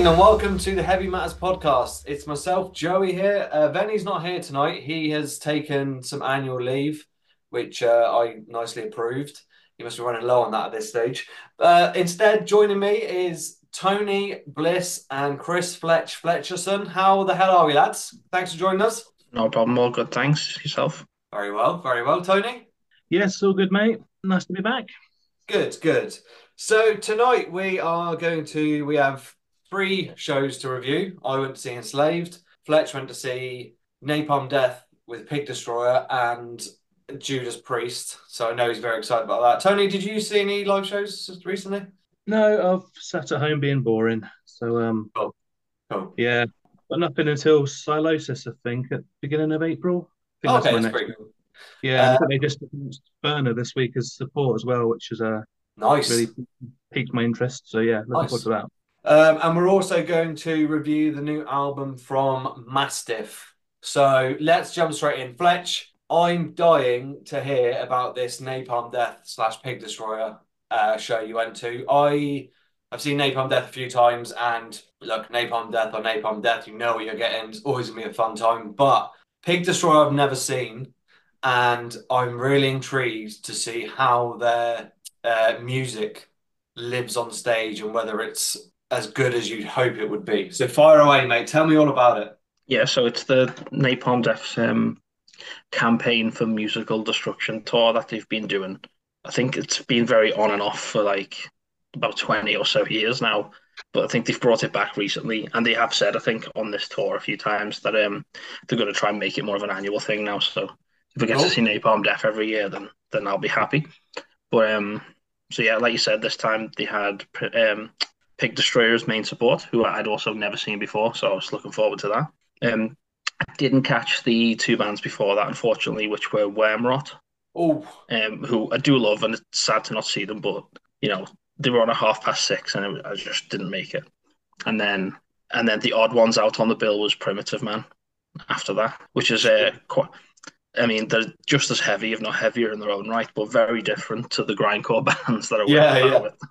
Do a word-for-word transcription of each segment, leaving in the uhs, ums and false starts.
morning and welcome to the Heavy Matters podcast. It's myself, Joey here. Uh, Venny's not here tonight. He has taken some annual leave, which uh, I nicely approved. He must be running low on that at this stage. Uh, instead, joining me is Tony Bliss and Chris Fletch Fletcherson. How the hell are we, lads? Thanks for joining us. No problem. All good. Thanks. Yourself? Very well, very well, Tony. Yes, all good, mate. Nice to be back. Good, good. So tonight we are going to we have three shows to review. I went to see Enslaved. Fletch went to see Napalm Death with Pig Destroyer and Judas Priest. So I know he's very excited about that. Tony, did you see any live shows recently? No, I've sat at home being boring. So, um, Oh, cool. yeah, but nothing until Silosis, I think, at the beginning of April. I think Oh, that's okay, my that's next pretty one. cool. Yeah, and I Uh, think they just announced Burner this week as support as well, which has uh, nice, really piqued my interest. So, yeah, looking forward nice. to that. Um, and we're also going to review the new album from Mastiff. So let's jump straight in. Fletch, I'm dying to hear about this Napalm Death slash Pig Destroyer uh, show you went to. I I've seen Napalm Death a few times, and look, Napalm Death or Napalm Death, you know what you're getting. It's always gonna be a fun time. But Pig Destroyer, I've never seen, and I'm really intrigued to see how their uh, music lives on stage and whether it's as good as you'd hope it would be. So fire away, mate. Tell me all about it. Yeah, so it's the Napalm Death's um, campaign for musical destruction tour that they've been doing. I think it's been very on and off for like about twenty or so years now. But I think they've brought it back recently, and they have said, I think, on this tour a few times that um they're going to try and make it more of an annual thing now. So if we get to Cool. see Napalm Death every year, then then I'll be happy. But um, so yeah, like you said, this time they had um Pig Destroyer's main support, who I'd also never seen before, so I was looking forward to that. Um, I didn't catch the two bands before that, unfortunately, which were Wormrot, Oh, um, who I do love, and it's sad to not see them, but you know they were on a half past six, and it, I just didn't make it. And then and then the odd ones out on the bill was Primitive Man after that, which is uh, quite. I mean, they're just as heavy, if not heavier, in their own right, but very different to the grindcore bands that I went to yeah, that yeah. with.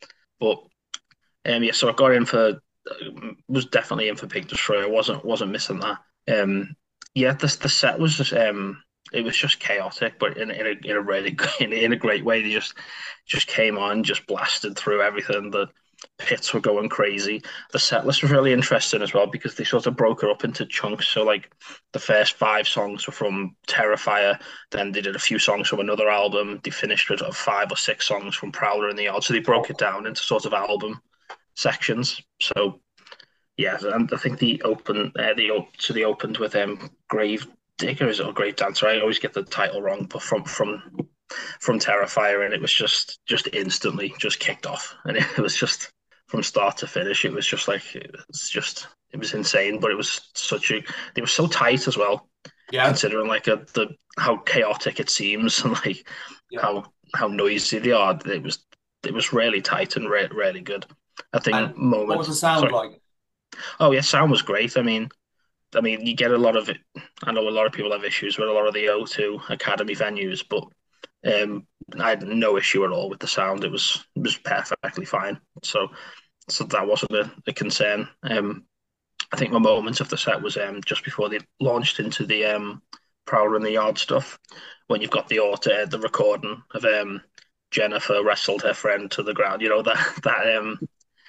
But um, yeah, so I got in for was definitely in for Pig Destroyer. wasn't wasn't missing that. Um, yeah, this the set was just um, it was just chaotic, but in in a in a really in, in a great way. They just just came on, just blasted through everything. The pits were going crazy. The set list was really interesting as well because they sort of broke it up into chunks. So like the first five songs were from Terrifier, then they did a few songs from another album. They finished with uh, five or six songs from Prowler in the Yard. So they broke it down into sort of album sections. So yeah, and I think the open uh, the op- so they opened with um Grave Diggers or Grave Dancer. I always get the title wrong, but from from from Terrifier, and it was just just instantly just kicked off, and it was just from start to finish. It was just like it was just it was insane, but it was such a they were so tight as well, Yeah, considering like a, the how chaotic it seems and like yeah. how how noisy they are. It was it was really tight and re- really good. I think And what was moment. the sound Sorry. like? Oh yeah, sound was great. I mean, I mean, you get a lot of it. I know a lot of people have issues with a lot of the O two Academy venues, but um, I had no issue at all with the sound. It was it was perfectly fine. So so that wasn't a, a concern. Um, I think my moment of the set was um just before they launched into the um Prowler in the Yard stuff, when you've got the auto the recording of um Jennifer wrestled her friend to the ground. You know that that um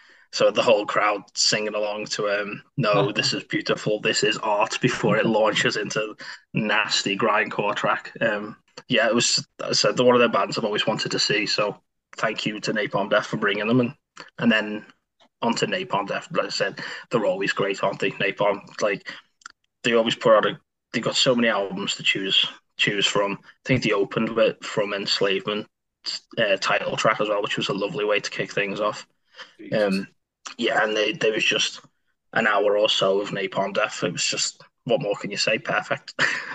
so the whole crowd singing along to um no, this is beautiful, this is art before it launches into nasty grindcore track. Um yeah, it was I said the one of the bands I've always wanted to see. So thank you to Napalm Death for bringing them and and then onto Napalm Death. Like I said, they're always great, aren't they? Napalm, like they always put out a they got so many albums to choose choose from. I think they opened with from Enslavement uh, title track as well, which was a lovely way to kick things off. Jesus. Um, yeah, and they, there was just an hour or so of Napalm Death. It was just, what more can you say? Perfect.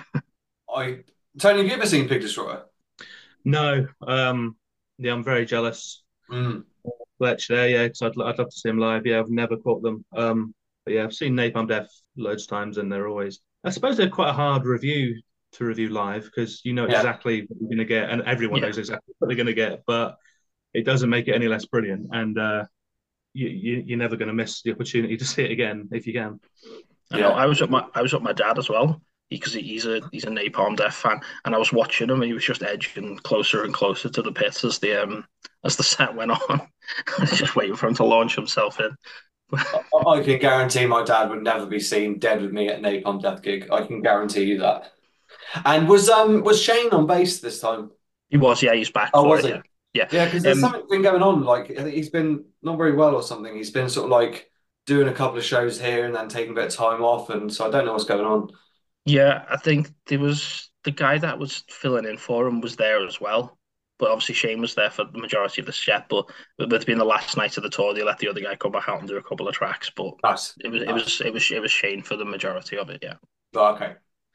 I Tony, have you ever seen Pig Destroyer? No, um, yeah, I'm very jealous. Mm. Fletch there, yeah, because I'd, I'd love to see him live. Yeah, I've never caught them. Um, but yeah, I've seen Napalm Death loads of times, and they're always. I suppose they're quite a hard review to review live because you know Yeah. exactly what you're going to get, and everyone Yeah, knows exactly what they're going to get. But it doesn't make it any less brilliant. And uh, you, you you're never going to miss the opportunity to see it again if you can. I know. Yeah. I was at my I was at my dad as well because he's a he's a Napalm Death fan, and I was watching him, and he was just edging closer and closer to the pits as the um as the set went on. I was just waiting for him to launch himself in. I, I can guarantee my dad would never be seen dead with me at Napalm Death gig. I can guarantee you that. And was um was Shane on bass this time? He was, yeah, he's back Oh, for was it, he? yeah, yeah. Yeah, because there's Um, something been going on. Like I think he's been not very well or something. He's been sort of like doing a couple of shows here and then taking a bit of time off, and so I don't know what's going on. yeah, I think there was the guy that was filling in for him was there as well. But obviously Shane was there for the majority of the set. But with it being the last night of the tour, they let the other guy come back out and do a couple of tracks. But Nice, it was it nice. was it was it was Shane for the majority of it. Yeah. Oh, okay.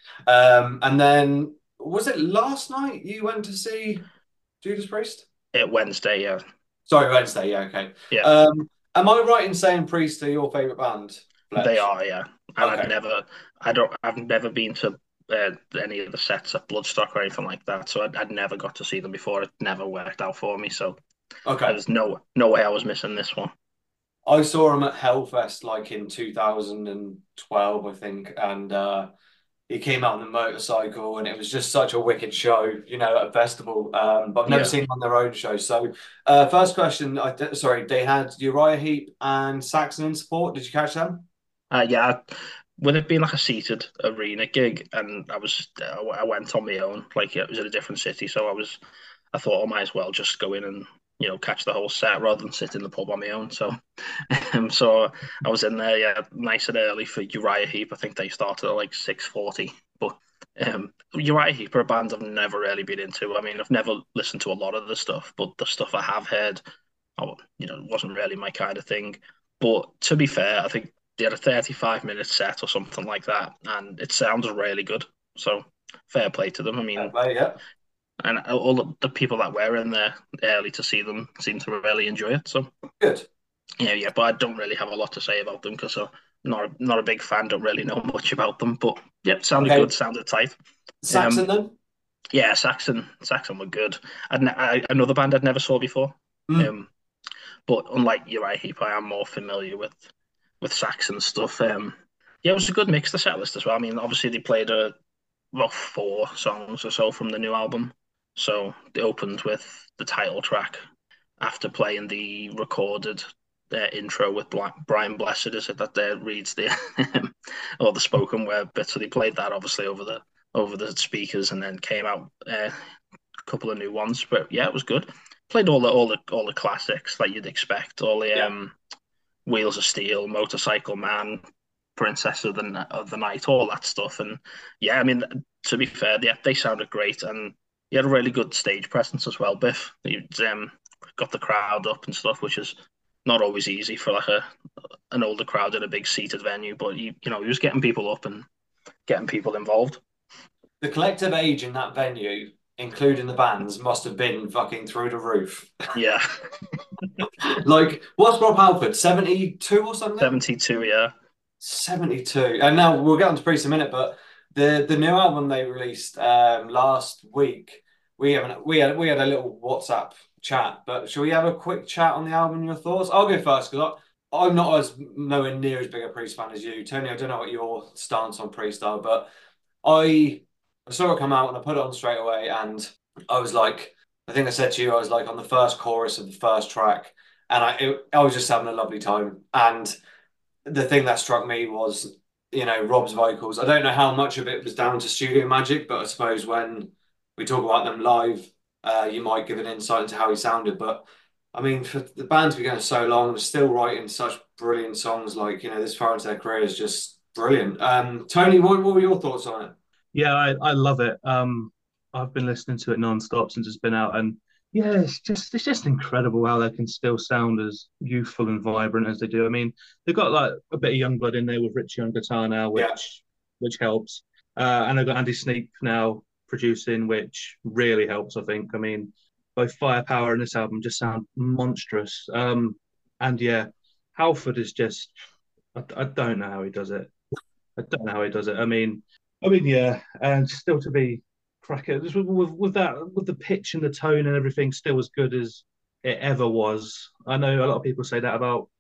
Um, and then was it last night you went to see Judas Priest? It Wednesday. Yeah. Sorry, Wednesday. Yeah, okay. Yeah. Um, am I right in saying Priest are your favorite band, They Fletch? are. Yeah. And I'd Okay, never. I don't. I've never been to uh, any of the sets at Bloodstock or anything like that. So I'd, I'd never got to see them before. It never worked out for me. So okay. there's no no way I was missing this one. I saw him at Hellfest like in two thousand twelve, I think, and uh, he came out on the motorcycle, and it was just such a wicked show, you know, at a festival. Um, but I've never Yeah. seen them on their own show. So, uh, first question, I d- sorry, they had Uriah Heep and Saxon in support. Did you catch them? Uh, yeah, with it being like a seated arena gig, and I was I went on my own, like it was in a different city, so I was I thought I might as well just go in and you know catch the whole set rather than sit in the pub on my own. So, um, so I was in there, yeah, nice and early for Uriah Heep. I think they started at like six forty, but um, Uriah Heep are a band I've never really been into. I mean, I've never listened to a lot of the stuff, but the stuff I have heard, oh, you know, wasn't really my kind of thing. But to be fair, I think they had a thirty-five minute set or something like that, and it sounds really good. So fair play to them. I Uh, mean, yeah, and all the, the people that were in there early to see them seem to really enjoy it. So good. yeah, yeah. But I don't really have a lot to say about them because I'm not a, not a big fan. Don't really know much about them. But yeah, sounded Okay, good. Sounded tight. Saxon Um, then? yeah, Saxon, Saxon were good. I'd ne- I, another band I'd never saw before. Mm, Um, but unlike Uriah Heep, I am more familiar with with Saxon stuff. Um, yeah, it was a good mix. The set list as well. I mean, obviously they played a well four songs or so from the new album. So they opened with the title track after playing the recorded uh, intro with Bla- Brian Blessed. Is it that there reads the or the spoken word bit? So they played that obviously over the over the speakers and then came out uh, a couple of new ones. But yeah, it was good. Played all the all the all the classics that you'd expect. All the yeah. um, Wheels of Steel, Motorcycle Man, Princess of the of the Night, all that stuff. And yeah, I mean, to be fair, yeah, they sounded great, and he had a really good stage presence as well. Biff, he um, got the crowd up and stuff, which is not always easy for like a an older crowd in a big seated venue. But he, you know, he was getting people up and getting people involved. The collective age in that venue, including the bands, must have been fucking through the roof. Yeah, Like, what's Rob Halford, seventy-two or something? seventy-two. Yeah, seventy-two. And now we'll get on to Priest in a minute, but the the new album they released um last week, we haven't we had we had a little WhatsApp chat, but shall we have a quick chat on the album and your thoughts? I'll go first because I'm not as nowhere near as big a Priest fan as you. Tony, I don't know what your stance on Priest are, but I I saw it come out and I put it on straight away and I was like, I think I said to you, I was like on the first chorus of the first track and I it, I was just having a lovely time. And the thing that struck me was, you know, Rob's vocals. I don't know how much of it was down to studio magic, but I suppose when we talk about them live, uh, you might give an insight into how he sounded. But I mean, for the band to be going so long and still writing such brilliant songs, like, you know, this far into their career is just brilliant. Um, Tony, what, what were your thoughts on it? Yeah, I, I love it. Um, I've been listening to it non-stop since it's been out, and yeah, it's just it's just incredible how they can still sound as youthful and vibrant as they do. I mean, they've got like a bit of young blood in there with Richie on guitar now, Yeah, which which helps. Uh, and I've got Andy Sneap now producing, which really helps, I think. I mean, both Firepower and this album just sound monstrous. Um, and yeah, Halford is just I, I don't know how he does it. I don't know how he does it. I mean, I mean, yeah, and still to be cracker just with, with with that with the pitch and the tone and everything still as good as it ever was. I know a lot of people say that about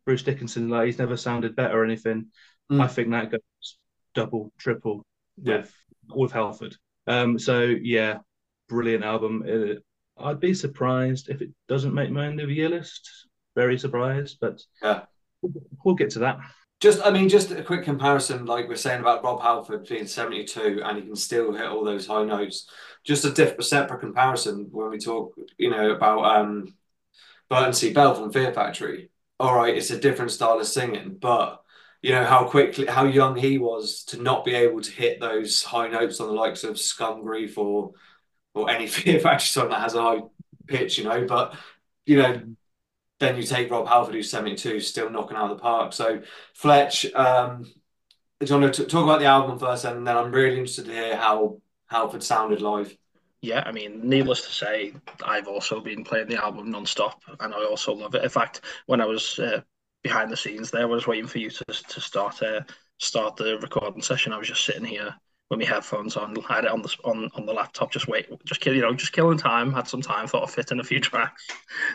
Bruce Dickinson, like he's never sounded better or anything. I Mm. think that goes double, triple Yeah. with with Halford. Um, so yeah, brilliant album. Uh, I'd be surprised if it doesn't make my end of year list. Very surprised, but Yeah. we'll get to that. Just, I mean, just a quick comparison, like we're saying about Rob Halford being seventy-two and he can still hit all those high notes. Just a different, separate comparison when we talk, you know, about um, Burton C. Bell from Fear Factory. All right, it's a different style of singing, but you know how quickly, how young he was to not be able to hit those high notes on the likes of Scum Grief or or any Fear Factory song that has a high pitch, you know. But you know, then you take Rob Halford, who's seventy-two, still knocking out of the park. So Fletch, um, do you want to talk about the album first, and then I'm really interested to hear how Halford sounded live. Yeah, I mean, needless to say, I've also been playing the album non-stop, and I also love it. In fact, when I was uh, behind the scenes there, I was waiting for you to to start uh, start the recording session. I was just sitting here with my headphones on, had it on the on, on the laptop, just wait, just kill, you know, just killing time. Had some time, thought I'd fit in a few tracks.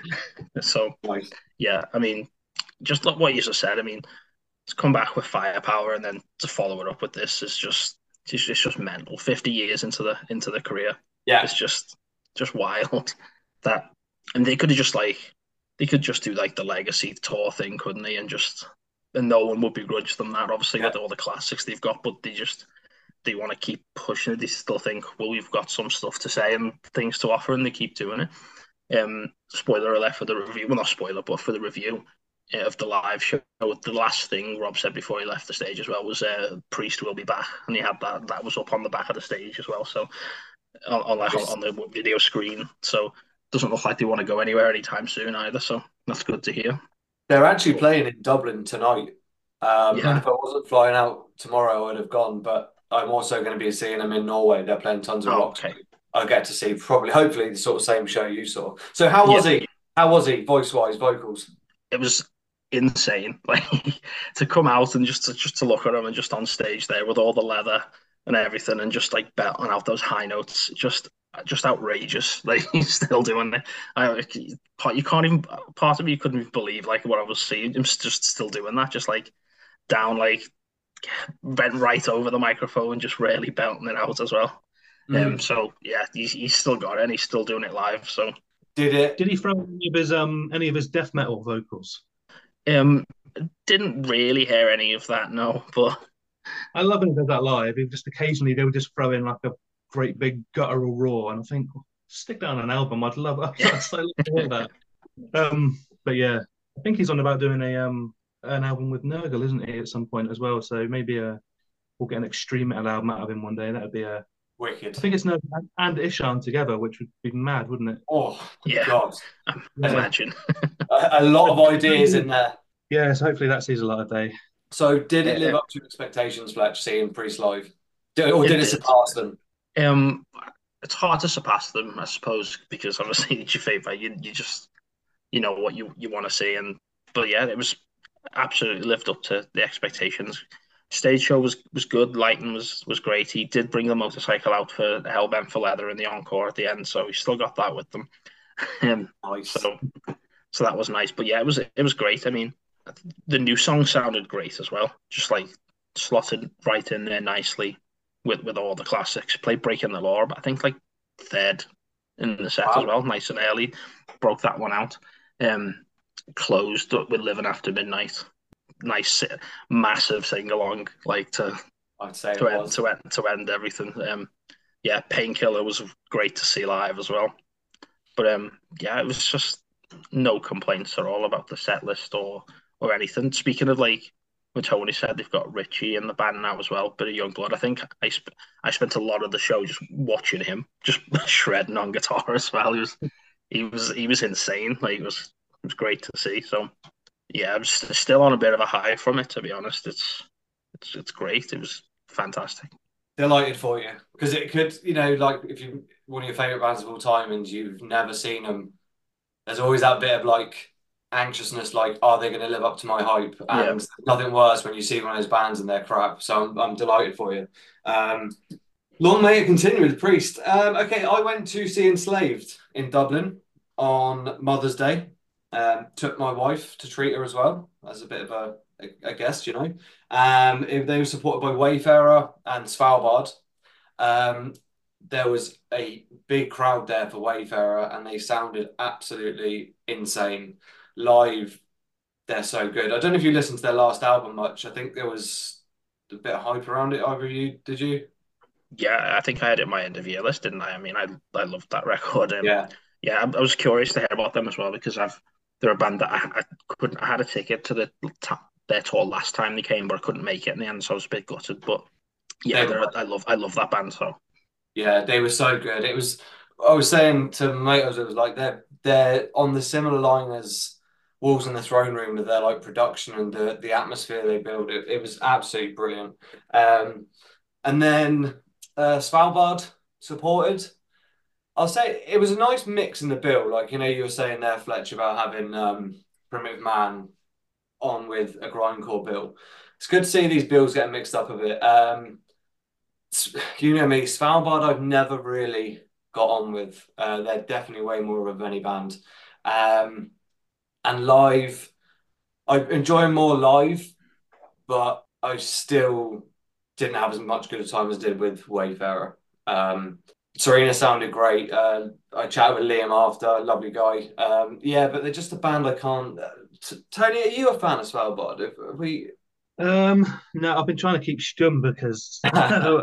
So Nice. yeah, I mean, just like what you just said. I mean, to come back with firepower and then to follow it up with this is just it's just, it's just mental. Fifty years into the into the career. Yeah. It's just just wild that, and they could have just like they could just do like the legacy tour thing, couldn't they? And just and no one would begrudge them that, obviously, Yeah. with all the classics they've got. But they just they want to keep pushing it. They still think, well, we've got some stuff to say and things to offer, and they keep doing it. Um, spoiler alert for the review. Well, not spoiler, but for the review uh, of the live show. The last thing Rob said before he left the stage as well was uh, "Priest will be back," and he had that. That was up on the back of the stage as well. So on, on like on, on the video screen. So doesn't look like they want to go anywhere anytime soon either. So that's good to hear. They're actually playing in Dublin tonight. Um, and Yeah. if I wasn't flying out tomorrow, I would have gone. But I'm also going to be seeing them in Norway. They're playing tons of Oh, rock. okay. I'll get to see probably, hopefully, the sort of same show you saw. So how was Yeah. he? How was he, voice wise, vocals? It was insane. Like to come out and just to just to look at him and just on stage there with all the leather and everything and just like belting out those high notes, just just outrageous. Like he's still doing it. I you can't even part of me couldn't even believe like what I was seeing. Him just still doing that, just like down like bent right over the microphone, just really belting it out as well. Mm. Um, so yeah, he's, he's still got it and he's still doing it live. So Did it? Did he throw any of his um any of his death metal vocals? um, didn't really hear any of that, no. But I love when he does that live. He just occasionally they would just throw in like a great big guttural roar, and I think stick that on an album. I'd love. I'd so love to hear that. Um, but yeah, I think he's on about doing a um an album with Nurgle, isn't he, at some point as well? So maybe a we'll get an extreme metal album out of him one day. That would be a. Wicked. I think it's Nurgle and, and Ishan together, which would be mad, wouldn't it? Oh, yeah, God. Yeah. imagine. a, a lot of ideas in there. Yeah, so hopefully that sees a light of day. So did it live Uh, up to expectations, Fletch, seeing Priest live? Did, or It did it did. surpass them? Um, it's hard to surpass them, I suppose, because obviously it's your favorite. You you just you know what you you want to see, and but yeah, it was absolutely lived up to the expectations. Stage show was was good. Lighting was was great. He did bring the motorcycle out for Hellbent for Leather in the encore at the end, so he still got that with them. Um, Nice. so so that was nice. But yeah, it was it was great. I mean, the new song sounded great as well. Just like slotted right in there nicely with with all the classics. Played Breaking the Law, but I think like third in the set Wow. as well. Nice and early. Broke that one out. Um, closed with Living After Midnight. Nice, massive sing along, like to I'd say to it end was. to end to end everything. Um, yeah, Painkiller was great to see live as well. But um, yeah, it was just no complaints at all about the set list or or anything. Speaking of like when Tony said they've got Richie in the band now as well, bit of young blood. I think I sp- I spent a lot of the show just watching him, just shredding on guitar as well. He was he was he was insane. Like it was it was great to see. So yeah, I'm st- still on a bit of a high from it, to be honest. It's it's it's great. It was fantastic. Delighted for you. Because it could, you know, like if you one of your favourite bands of all time and you've never seen them, there's always that bit of like anxiousness, like, are they going to live up to my hype? Yeah. And nothing worse when you see one of those bands and they're crap. So I'm, I'm delighted for you. Um, long may it continue with Priest. Um, okay, I went to see Enslaved in Dublin on Mother's Day. Um, took my wife to treat her as well as a bit of a, a, a guest, you know. Um, if they were supported by Wayfarer and Svalbard. Um, there was a big crowd there for Wayfarer, and they sounded absolutely insane live. They're so good. I don't know if you listened to their last album much. I think there was a bit of hype around it. Either you did you? Yeah, I think I had it in my end of year list, didn't I? I mean, I I loved that record. Um, Yeah, yeah, I, I was curious to hear about them as well because I've they're a band that I, I couldn't. I had a ticket to the their tour last time they came, but I couldn't make it in the end, so I was a bit gutted. But yeah, they were. they're I love I love that band. So Yeah, they were so good. It was. I was saying to my mates, it was like they're they're on the similar line as Wolves in the Throne Room with their like production and the the atmosphere they build. It, it was absolutely brilliant. Um, and then uh, Svalbard supported. I'll say it was a nice mix in the bill. Like, you know, you were saying there, Fletch, about having um, Primitive Man on with a grindcore bill. It's good to see these bills getting mixed up a bit. Um, you know me, Svalbard, I've never really got on with. Uh, they're definitely way more of a Benny band. Um, and live, I enjoy them more live, but I still didn't have as much good a time as I did with Wayfarer. Um, Serena sounded great. Uh, I chatted with Liam after, lovely guy. Um, yeah, but they're just a band I can't. Uh, T- Tony, are you a fan of Svalbard? If, if we, Um, no, I've been trying to keep stum because I'm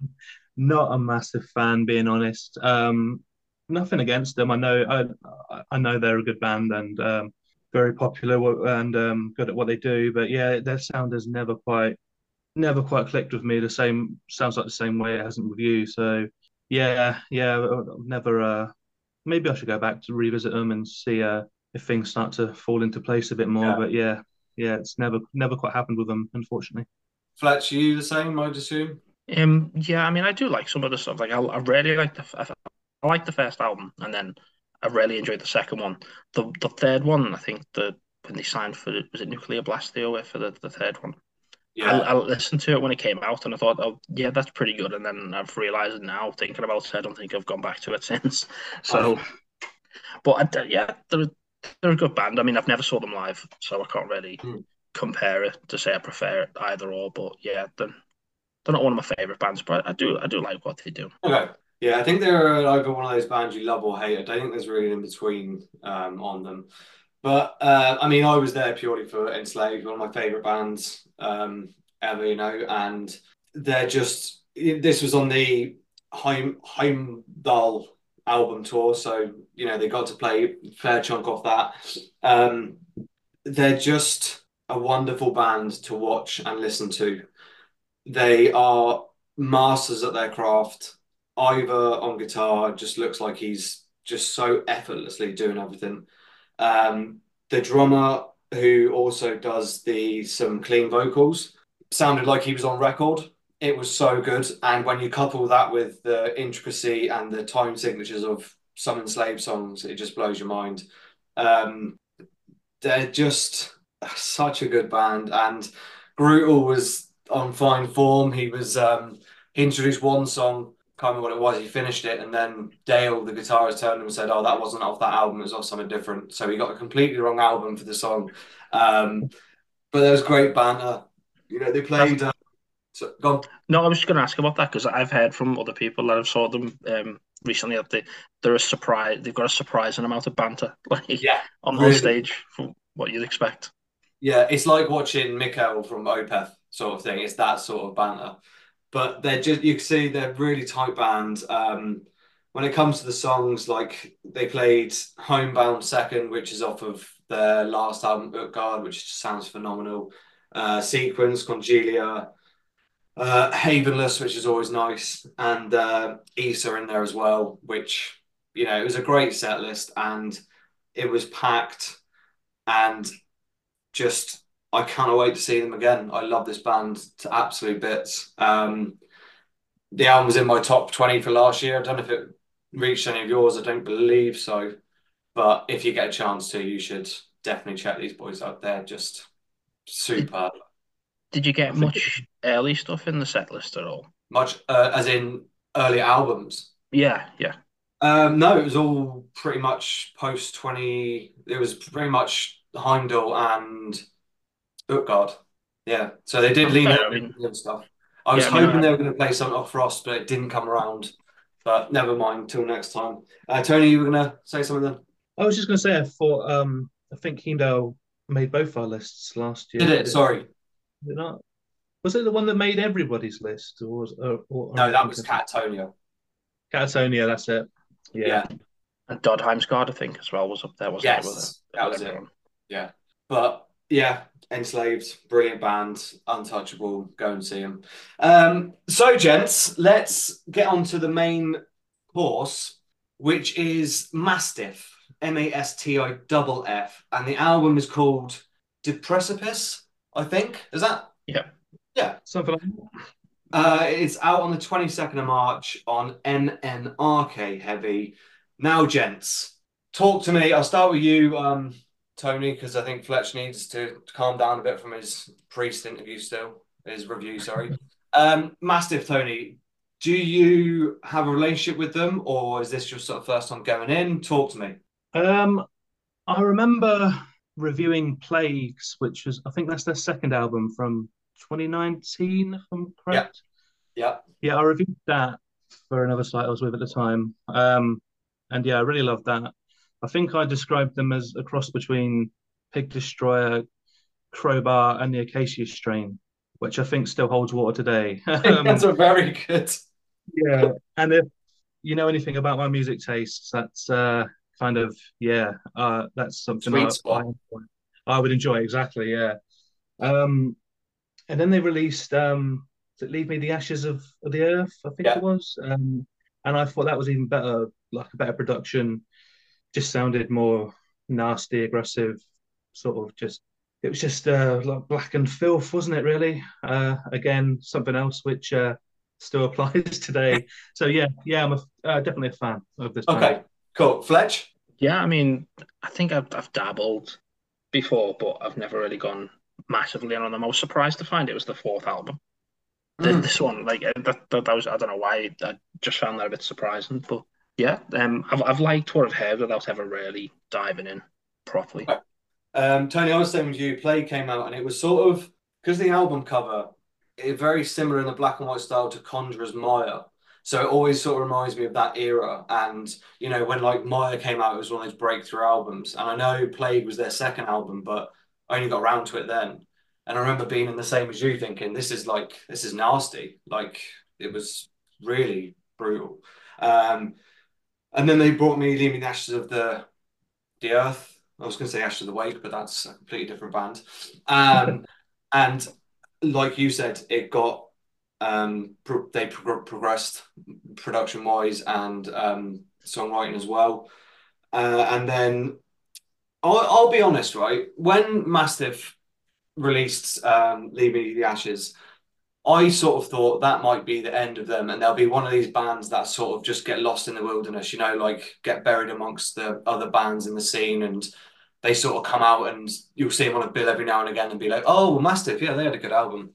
not a massive fan, being honest. Um, nothing against them. I know I I know they're a good band and um, very popular and um, good at what they do. But yeah, their sound has never quite never quite clicked with me. The same sounds like the same way it hasn't with you. So yeah, yeah, I've never. Uh, maybe I should go back to revisit them and see uh, if things start to fall into place a bit more. yeah, But yeah, yeah, it's never never quite happened with them, unfortunately. Fletch, are you the same? I'd assume. um, yeah, I mean, I do like some of the stuff. Like I, I really like the I, I like the first album, and then I really enjoyed the second one. The the third one, I think the when they signed for was it Nuclear Blast they were for the, the third one. I, Yeah. I listened to it when it came out and I thought, oh, yeah, that's pretty good. And then I've realized now, thinking about it, I don't think I've gone back to it since. I, So, but I, yeah, they're, they're a good band. I mean, I've never saw them live, so I can't really hmm. compare it to say I prefer it either or. But yeah, they're, they're not one of my favorite bands, but I do I do like what they do. Okay. Yeah, I think they're either one of those bands you love or hate. I don't think there's really in between um, on them. But uh, I mean, I was there purely for Enslaved, one of my favorite bands um, ever, you know, and they're just this was on the Heim Heimdall album tour, so you know they got to play a fair chunk off that. Um, they're just a wonderful band to watch and listen to. They are masters at their craft. Ivor on guitar just looks like he's just so effortlessly doing everything. Um, the drummer who also does the some clean vocals sounded like he was on record. It was so good, and when you couple that with the intricacy and the time signatures of some enslaved songs, it just blows your mind. Um, they're just such a good band, and Grutel was on fine form. He was um, he introduced one song, can't remember what it was. He finished it, and then Dale, the guitarist, turned and said, "Oh, that wasn't off that album. It was off something different." So he got a completely wrong album for the song. Um, but there was great banter. You know, they Have, played. Uh, so, gone. no, I was just going to ask about that because I've heard from other people that have saw them um, recently that they they're a surprise. They've got a surprising amount of banter, like Yeah, on on really. stage from what you'd expect. Yeah, it's like watching Mikkel from Opeth sort of thing. It's that sort of banter. But they're just you can see they're really tight band. Um, when it comes to the songs, like they played Homebound Second, which is off of their last album, Utgard, which just sounds phenomenal. Uh, Sequence, Congelia, uh, Havenless, which is always nice, and uh, Issa in there as well, which you know it was a great set list and it was packed and just I can't wait to see them again. I love this band to absolute bits. Um, the album was in my top twenty for last year. I don't know if it reached any of yours. I don't believe so. But if you get a chance to, you should definitely check these boys out. They're just Did superb. Did you I get think much early stuff in the set list at all? Much uh, as in early albums. Yeah, yeah. Um, no, it was all pretty much post twenty. It was pretty much Heimdall and Utgard. Yeah, so they did Oh, lean fair. over I into mean, the other stuff. I was yeah, I mean, hoping I, they were going to play something off Frost, but it didn't come around. But never mind, till next time. Uh, Tony, you were going to say something then? I was just going to say, I thought, um, I think Heimdall made both our lists last Did year. it? Did it, Sorry. did it not? Was it the one that made everybody's list, or was, or, or am No, I that was thinking of Catatonia. Catatonia? That's it. Yeah. Yeah. and Dodheimsgard, I think, as well was up there, wasn't it? With Yes, uh, that with was it. everyone. Yeah. But yeah, Enslaved, brilliant band, untouchable. Go and see them. Um, so, gents, let's get on to the main course, which is Mastiff, M A S T I F F, and the album is called Deprecipice, I think. Is that? Yeah. Yeah. Something like that. Uh, it's out on the twenty-second of March on N N R K Heavy. Now, gents, talk to me. I'll start with you, um, Tony, because I think Fletch needs to calm down a bit from his priest interview still, his review, sorry. Um, Mastiff, Tony, do you have a relationship with them, or is this your sort of first time going in? Talk to me. Um, I remember reviewing Plagues, which was, I think that's their second album from twenty nineteen, if I'm Yeah, correct. yeah. Yeah, I reviewed that for another site I was with at the time. Um, and yeah, I really loved that. I think I described them as a cross between Pig Destroyer, Crowbar, and the Acacia strain, which I think still holds water today. That's um, a very good. yeah, and if you know anything about my music tastes, that's uh, kind of yeah, uh, that's something Sweet I, I spot. I would enjoy exactly. Yeah. Um, and then they released um, does it Leave Me the Ashes of, of the Earth, I think it Yeah. was. Um, and I thought that was even better, like a better production. Just sounded more nasty, aggressive, sort of just. It was just uh, like black and filth, wasn't it? Really. Uh, again, something else which uh, still applies today. So yeah, yeah, I'm a, uh, definitely a fan of this band. Okay, cool. Fletch? Yeah, I mean, I think I've I've dabbled before, but I've never really gone massively in on them. I was surprised to find it was the fourth album. This, Mm. this one, like uh, that, that, that was, I don't know why, I just found that a bit surprising. But yeah, um, I've I've liked what I've heard without ever really diving in properly. Okay. Um, Tony, I was saying with you, Play came out and it was sort of because the album cover is very similar in the black and white style to Conjurer's Maya. So it always sort of reminds me of that era. And you know, when like Maya came out, it was one of those breakthrough albums. And I know Plague was their second album, but I only got around to it then. And I remember being in the same as you, thinking this is like this is nasty. Like it was really brutal. Um, and then they brought me Leaving the Ashes of the the Earth. I was going to say Ash of the Wake, but that's a completely different band. Um, and like you said, it got um, pro they pro progressed production wise and um, songwriting as well. Uh, and then I'll, I'll be honest, right? When Mastiff released um, Leave Me the Ashes, I sort of thought that might be the end of them, and they'll be one of these bands that sort of just get lost in the wilderness, you know, like get buried amongst the other bands in the scene, and they sort of come out, and you'll see them on a bill every now and again, and be like, "Oh, well, Mastiff, yeah, they had a good album."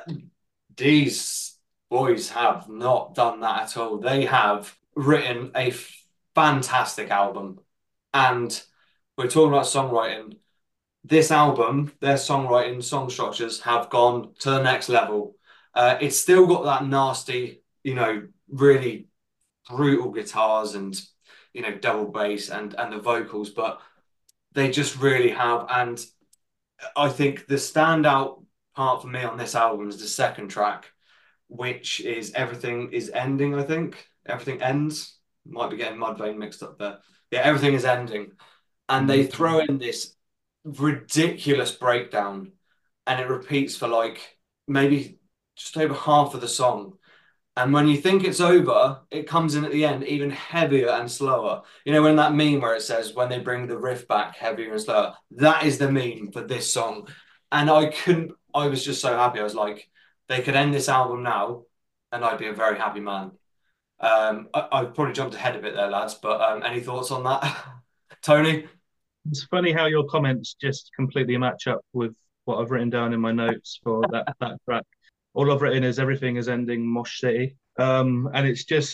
These boys have not done that at all. They have written a fantastic album, and we're talking about songwriting. This album, their songwriting, song structures have gone to the next level. Uh, it's still got that nasty, you know, really brutal guitars and you know double bass and and the vocals, but they just really have. And I think the standout part for me on this album is the second track, which is Everything is Ending. I think Everything Ends. Might be getting Mudvayne mixed up there. Yeah, Everything is Ending, and they throw in this ridiculous breakdown, and it repeats for like maybe just over half of the song. And when you think it's over, it comes in at the end even heavier and slower. You know, when that meme where it says when they bring the riff back heavier and slower, that is the meme for this song. And I couldn't, I was just so happy. I was like, they could end this album now, and I'd be a very happy man. Um, I, I've probably jumped ahead a bit there, lads, but um, any thoughts on that? Tony? It's funny how your comments just completely match up with what I've written down in my notes for that that track. All I've written is everything is ending Mosh City, um, and it's just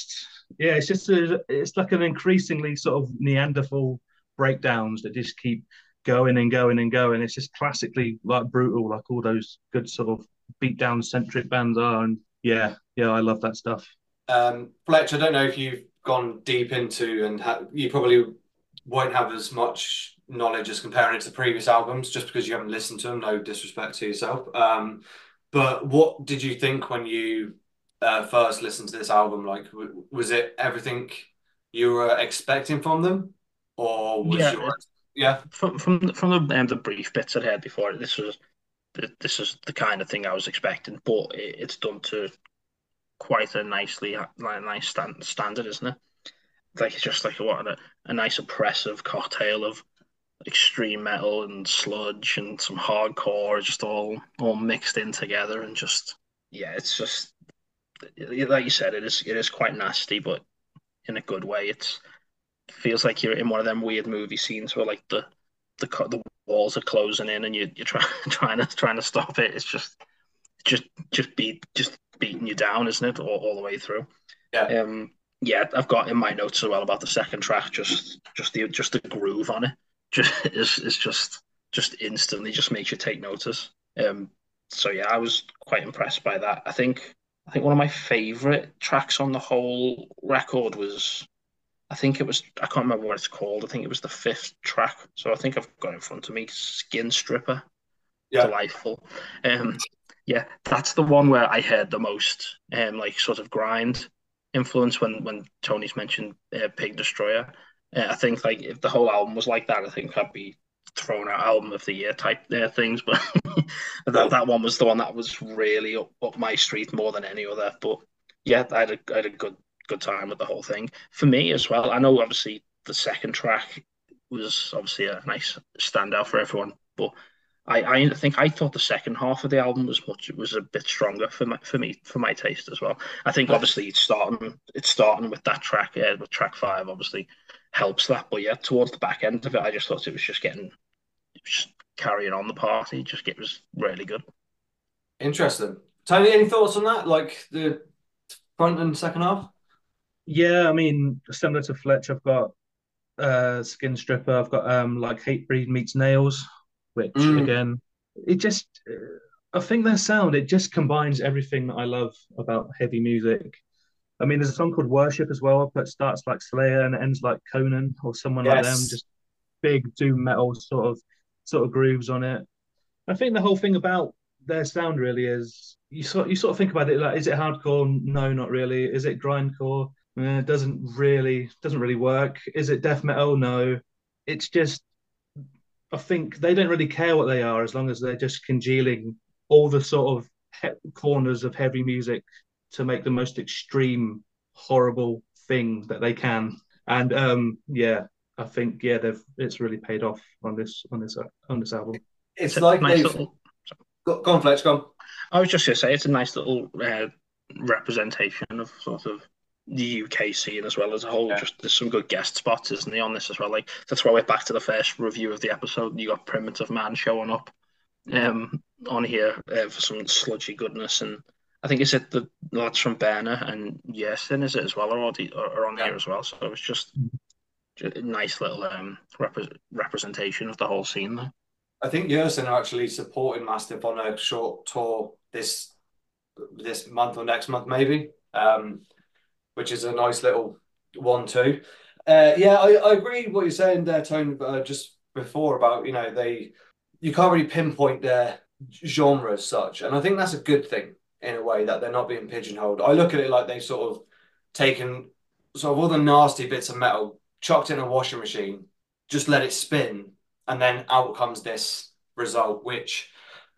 Yeah, it's just a, it's like an increasingly sort of Neanderthal breakdowns that just keep going and going and going. It's just classically like brutal, like all those good sort of beatdown centric bands are. And yeah, yeah, I love that stuff. Um, Fletch, I don't know if you've gone deep into and ha you probably won't have as much knowledge as comparing it to previous albums just because you haven't listened to them. No disrespect to yourself. Um, but what did you think when you uh, first listened to this album? Like, w was it everything you were expecting from them, or was Yeah, your it, yeah? from from the- from the um, the brief bits I'd heard before, this was this is the kind of thing I was expecting, but it, it's done to quite a nicely like nice stand, standard, isn't it? Like it's just like what a, a nice oppressive cocktail of extreme metal and sludge and some hardcore, just all all mixed in together, and just yeah, it's just like you said, it is it is quite nasty, but in a good way. It's it feels like you're in one of them weird movie scenes where like the the the walls are closing in and you you're trying trying to trying to stop it. It's just just just beat just beating you down, isn't it, all, all the way through? Yeah. Um, yeah, I've got in my notes as well about the second track. Just just the just the groove on it, just is is just just instantly just makes you take notice. Um, so yeah, I was quite impressed by that. I think I think one of my favorite tracks on the whole record was I think it was I can't remember what it's called. I think it was the fifth track. So I think I've got it in front of me. Skin Stripper, Yeah. delightful. Um, yeah, that's the one where I heard the most um like sort of grind influence when when Tony's mentioned uh, Pig Destroyer. Uh, I think like if the whole album was like that, I think I'd be throwing out album of the year type uh, things. But that that one was the one that was really up, up my street more than any other. But yeah, I had a, I had a good good time with the whole thing. For me as well, I know obviously the second track was obviously a nice standout for everyone, but I, I think I thought the second half of the album was much was a bit stronger for my for me for my taste as well. I think obviously it's starting it's starting with that track, yeah, with track five obviously helps that. But yeah, towards the back end of it, I just thought it was just getting it was just carrying on the party. Just it was really good. Interesting. Tony, any thoughts on that? Like the front and second half? Yeah, I mean, similar to Fletch, I've got uh Skin Stripper, I've got um like Hatebreed meets Nails, which Mm. again, it just uh, I think their sound it just combines everything that I love about heavy music. I mean, there's a song called Worship as well, but starts like Slayer and ends like Conan or someone like them. Yes. Just big doom metal sort of sort of grooves on it. I think the whole thing about their sound really is you sort you sort of think about it like, is it hardcore? No, not really. Is it grindcore? Eh, it doesn't really doesn't really work. Is it death metal? No. It's just I think they don't really care what they are as long as they're just congealing all the sort of he- corners of heavy music to make the most extreme, horrible thing that they can. And um, yeah, I think yeah, they've it's really paid off on this on this on this album. It's It's a like nice they've little. got go on, Fletch, go on. I was just gonna say it's a nice little uh, representation of sort of the U K scene as well as a whole. Yeah. Just there's some good guest spots, isn't there, on this as well? Like to throw it back to the first review of the episode, you got Primitive Man showing up um, on here uh, for some sludgy goodness, and I think is it the lads from Berna and Yersin, is it as well, are, already, are on Yeah. here as well. So it's just, just a nice little um, repre representation of the whole scene there. I think Yersin are actually supporting Mastiff on a short tour this this month or next month, maybe, um, which is a nice little one too. Uh, yeah, I, I agree with what you're saying there, Tone, uh, just before about, you know, they you can't really pinpoint their genre as such. And I think that's a good thing in a way that they're not being pigeonholed. I look at it like they've sort of taken sort of all the nasty bits of metal, chucked in a washing machine, just let it spin, and then out comes this result, which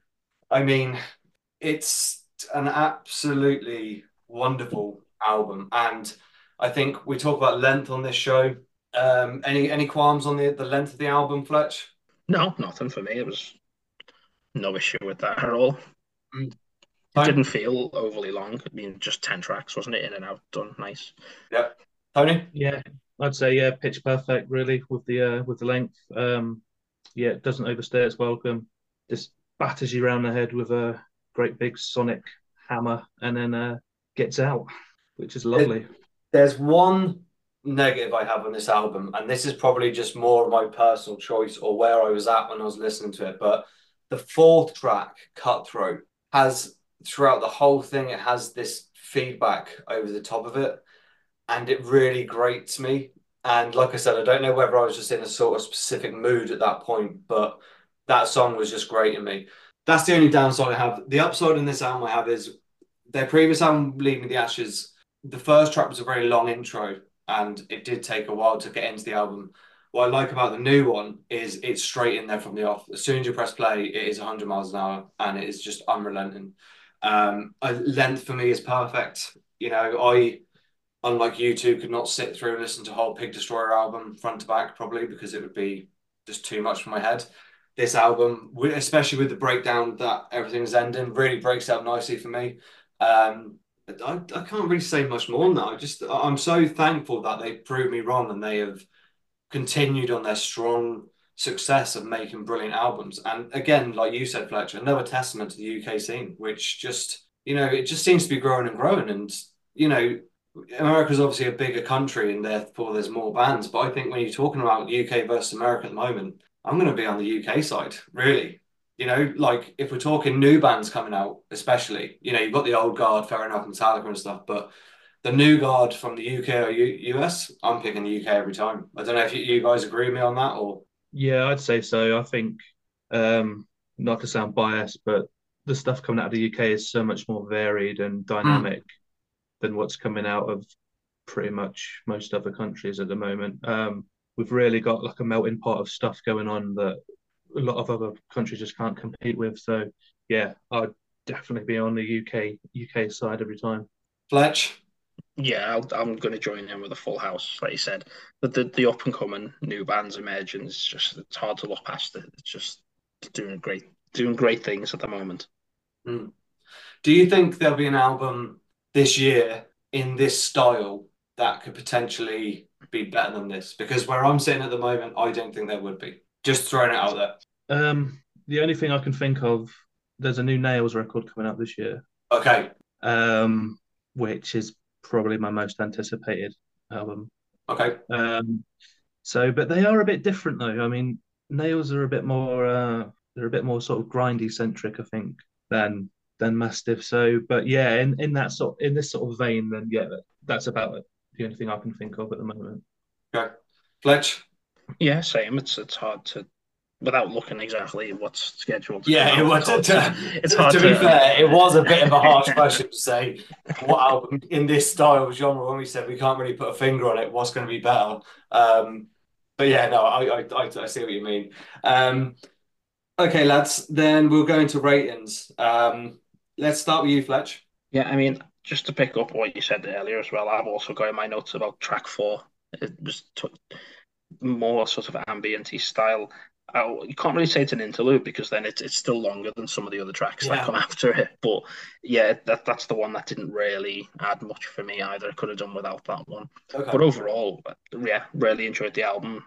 I mean, it's an absolutely wonderful album. And I think we talk about length on this show. Um, any any qualms on the, the length of the album, Fletch? No, nothing for me. It was no issue with that at all. Mm. It Tony? didn't feel overly long. I mean, just ten tracks, wasn't it? In and out, done nice. Yep. Tony? Yeah, I'd say yeah, pitch perfect really with the uh, with the length. Um, yeah, it doesn't overstay its welcome. Just batters you around the head with a great big sonic hammer and then uh, gets out, which is It, lovely. There's one negative I have on this album, and this is probably just more of my personal choice or where I was at when I was listening to it. But the fourth track, Cutthroat, has throughout the whole thing, it has this feedback over the top of it, and it really grates me. And like I said, I don't know whether I was just in a sort of specific mood at that point, but that song was just grating me. That's the only downside I have. The upside in this album I have is their previous album, Leave Me the Ashes. The first track was a very long intro, and it did take a while to get into the album. What I like about the new one is it's straight in there from the off. As soon as you press play, it is one hundred miles an hour, and it is just unrelenting. Um, a length for me is perfect. You know, I, unlike you two, could not sit through and listen to a whole Pig Destroyer album front to back, probably because it would be just too much for my head. This album, especially with the breakdown that everything's ending, really breaks it up nicely for me. Um, I, I can't really say much more than that. I just I'm so thankful that they proved me wrong and they have continued on their strong success of making brilliant albums. And again, like you said, Fletcher, another testament to the U K scene, which just, you know, it just seems to be growing and growing. And, you know, America's obviously a bigger country and therefore there's more bands. But I think when you're talking about U K versus America at the moment, I'm going to be on the U K side, really. You know, like if we're talking new bands coming out, especially, you know, you've got the old guard, fair enough, Metallica and stuff, but the new guard from the U K or U- US, I'm picking the U K every time. I don't know if you, you guys agree with me on that or. Yeah, I'd say so. I think, um, not to sound biased, but the stuff coming out of the U K is so much more varied and Mm. dynamic than what's coming out of pretty much most other countries at the moment. Um, we've really got like a melting pot of stuff going on that a lot of other countries just can't compete with. So yeah, I'd definitely be on the U K U K side every time. Fletch? Yeah, I'll, I'm going to join in with a full house, like you said. But the, the up and coming new bands emerging is just it's hard to look past it. It's just doing great doing great things at the moment. Mm. Do you think there'll be an album this year in this style that could potentially be better than this? Because where I'm sitting at the moment, I don't think there would be. Just throwing it out there. Um, the only thing I can think of, there's a new Nails record coming out this year, Okay. um, which is probably my most anticipated album. Okay. Um, so, but they are a bit different though. I mean, Nails are a bit more, uh, they're a bit more sort of grindy centric, I think, than than Mastiff. So, but yeah, in in that sort in this sort of vein, then yeah, that's about it. The only thing I can think of at the moment. Okay. Fletch? Yeah, same. It's it's hard to without looking exactly what's scheduled to come Yeah, it out. was, It's hard to, to, it's hard to to be fair, it was a bit of a harsh question to say what album in this style genre when we said we can't really put a finger on it, what's going to be better. Um, but yeah, no, I, I, I, I see what you mean. Um, okay, lads, then we'll go into ratings. Um, let's start with you, Fletch. Yeah, I mean, just to pick up what you said earlier as well, I've also got in my notes about track four. It was t more sort of ambient style. I, you can't really say it's an interlude because then it's it's still longer than some of the other tracks that Yeah. come after it. But yeah, that that's the one that didn't really add much for me either. I could have done without that one. Okay. But overall, yeah, really enjoyed the album.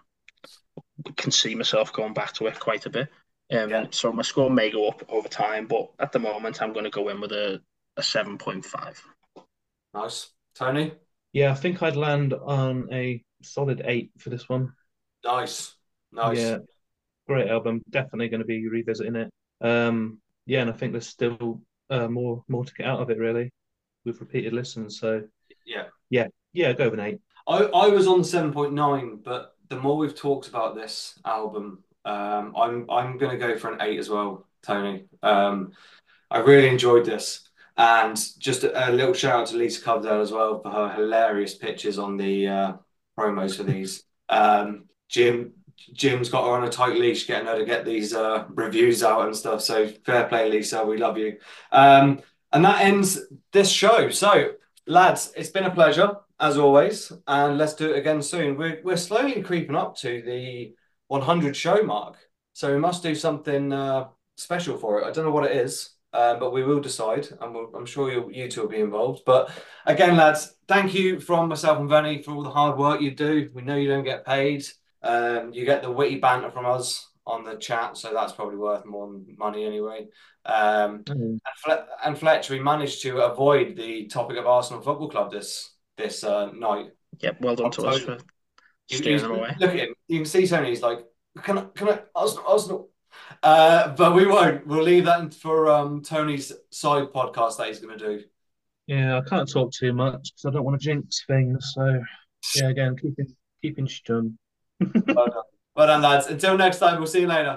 Can see myself going back to it quite a bit. Um, Yeah. so my score may go up over time, but at the moment, I'm going to go in with a, a seven point five. Nice. Tony? Yeah, I think I'd land on a solid eight for this one. Nice. Nice. Yeah, great album. Definitely going to be revisiting it. Um, yeah, and I think there's still uh, more more to get out of it really with repeated listens. So Yeah. yeah, yeah, go with an eight. I, I was on seven point nine, but the more we've talked about this album, um, I'm I'm going to go for an eight as well, Tony. Um, I really enjoyed this. And just a, a little shout out to Lisa Coverdale as well for her hilarious pictures on the uh, promos for these. Um, Jim Jim's got her on a tight leash, getting her to get these uh, reviews out and stuff. So fair play, Lisa. We love you. Um, and that ends this show. So, lads, it's been a pleasure as always, and let's do it again soon. We're we're slowly creeping up to the one hundred show mark, so we must do something uh, special for it. I don't know what it is. Um, but we will decide, and we'll, I'm sure you, you two will be involved. But again, lads, thank you from myself and Venny for all the hard work you do. We know you don't get paid. Um, you get the witty banter from us on the chat, so that's probably worth more than money anyway. Um, Mm. and, Fle- and Fletch, we managed to avoid the topic of Arsenal Football Club this this uh, night. Yep, well done I'm to us Tony. for He, steering he's, them away. look at him. You can see Tony. He's like, can I? Can I? Arsenal, Arsenal. Uh, but we won't. We'll leave that for um, Tony's side podcast that he's going to do. Yeah, I can't talk too much because I don't want to jinx things. So yeah, again, keeping keeping stum. Well done. Well done, lads. Until next time, we'll see you later.